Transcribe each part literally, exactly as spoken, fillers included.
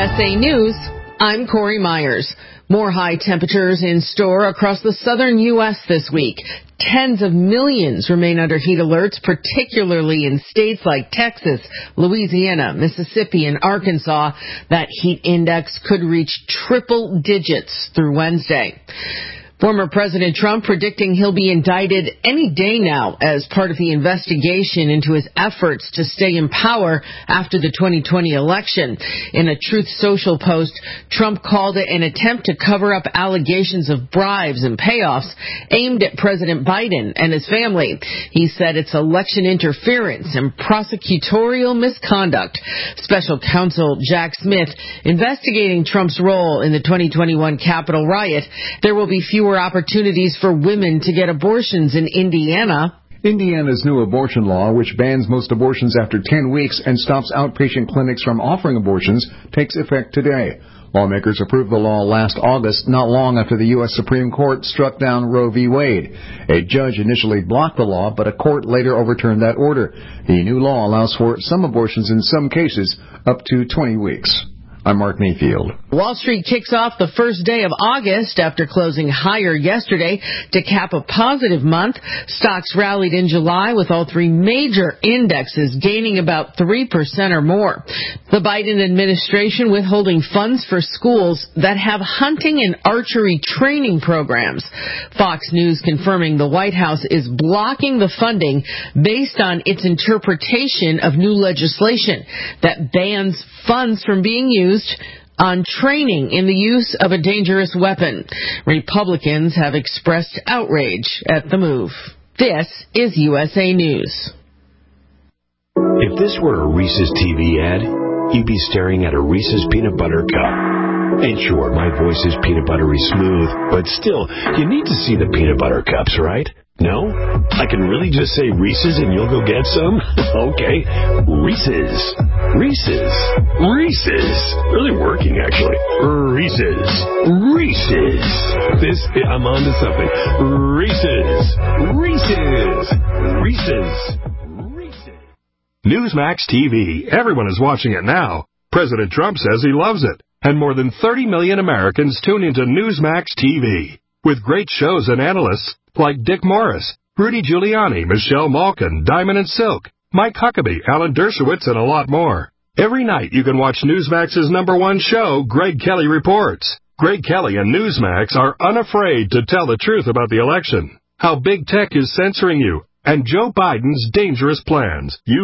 S A News, I'm Corey Myers. More high temperatures in store across the southern U S this week. Tens of millions remain under heat alerts, particularly in states like Texas, Louisiana, Mississippi, and Arkansas. That heat index could reach triple digits through Wednesday. Former President Trump predicting he'll be indicted any day now as part of the investigation into his efforts to stay in power after the twenty twenty election. In a Truth Social post, Trump called it an attempt to cover up allegations of bribes and payoffs aimed at President Biden and his family. He said it's election interference and prosecutorial misconduct. Special counsel Jack Smith investigating Trump's role in the twenty twenty-one Capitol riot. There will be fewer opportunities for women to get abortions in Indiana. Indiana's new abortion law, which bans most abortions after ten weeks and stops outpatient clinics from offering abortions, takes effect today. Lawmakers approved the law last August, not long after the U S Supreme Court struck down Roe v. Wade. A judge initially blocked the law, but a court later overturned that order. The new law allows for some abortions in some cases up to twenty weeks. I'm Mark Mayfield. Wall Street kicks off the first day of August after closing higher yesterday to cap a positive month. Stocks rallied in July with all three major indexes gaining about three percent or more. The Biden administration withholding funds for schools that have hunting and archery training programs. Fox News confirming the White House is blocking the funding based on its interpretation of new legislation that bans funds from being used on training in the use of a dangerous weapon. Republicans have expressed outrage at the move. This is U S A News. If this were a Reese's T V ad, you'd be staring at a Reese's peanut butter cup. And sure, my voice is peanut buttery smooth, but still, you need to see the peanut butter cups, right? No? I can really just say Reese's and you'll go get some? Okay. Reese's. Reese's. Reese's. Really working, actually. Reese's. Reese's. This, I'm on to something. Reese's. Reese's. Reese's. Reese's. Newsmax T V. Everyone is watching it now. President Trump says he loves it. And more than thirty million Americans tune into Newsmax T V. With great shows and analysts like Dick Morris, Rudy Giuliani, Michelle Malkin, Diamond and Silk, Mike Huckabee, Alan Dershowitz, and a lot more. Every night you can watch Newsmax's number one show, Greg Kelly Reports. Greg Kelly and Newsmax are unafraid to tell the truth about the election, how big tech is censoring you, and Joe Biden's dangerous plans. You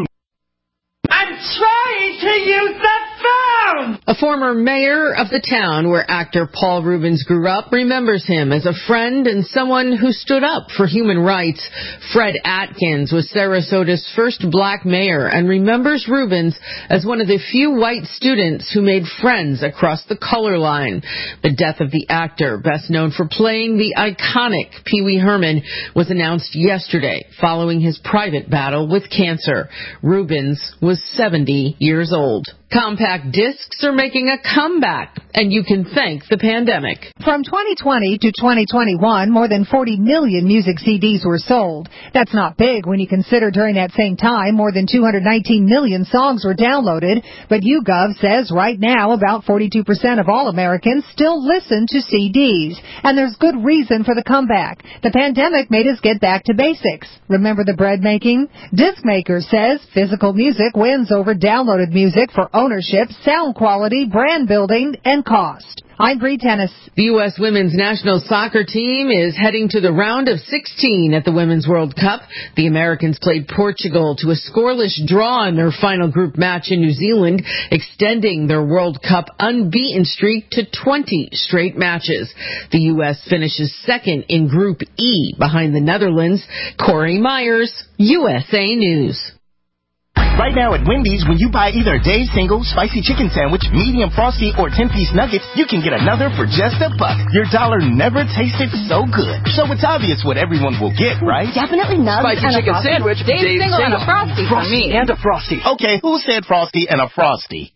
I'm trying to use the phone! A former mayor of the town where actor Paul Reubens grew up remembers him as a friend and someone who stood up for human rights. Fred Atkins was Sarasota's first black mayor and remembers Reubens as one of the few white students who made friends across the color line. The death of the actor, best known for playing the iconic Pee Wee Herman, was announced yesterday following his private battle with cancer. Reubens was seventy years old. Compact discs are making a comeback, and you can thank the pandemic. From twenty twenty to twenty twenty-one, more than forty million music C Ds were sold. That's not big when you consider during that same time more than two hundred nineteen million songs were downloaded. But YouGov says right now about forty-two percent of all Americans still listen to C Ds. And there's good reason for the comeback. The pandemic made us get back to basics. Remember the bread making? Discmaker says physical music wins over downloaded music for ownership, sound quality, brand building, and cost. I'm Bree Tennis. The U S women's national soccer team is heading to the round of sixteen at the Women's World Cup. The Americans played Portugal to a scoreless draw in their final group match in New Zealand, extending their World Cup unbeaten streak to twenty straight matches. The U S finishes second in Group E behind the Netherlands. Corey Myers, U S A News. Right now at Wendy's, when you buy either a Dave's Single, Spicy Chicken Sandwich, Medium Frosty, or ten-piece Nuggets, you can get another for just a buck. Your dollar never tasted so good. So it's obvious what everyone will get, right? Definitely Nuggets Spicy and Chicken a Frosty. Sandwich, Dave's, Dave's Single, Single, and a Frosty for Frosty me. and a Frosty. Okay, who said Frosty and a Frosty?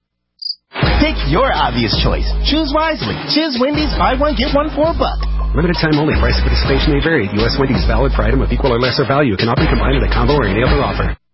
Pick your obvious choice. Choose wisely. Choose Wendy's, buy one, get one for a buck. Limited time only. Price of participation may vary. U S Wendy's valid for item of equal or lesser value. Cannot be combined with a combo or any other offer.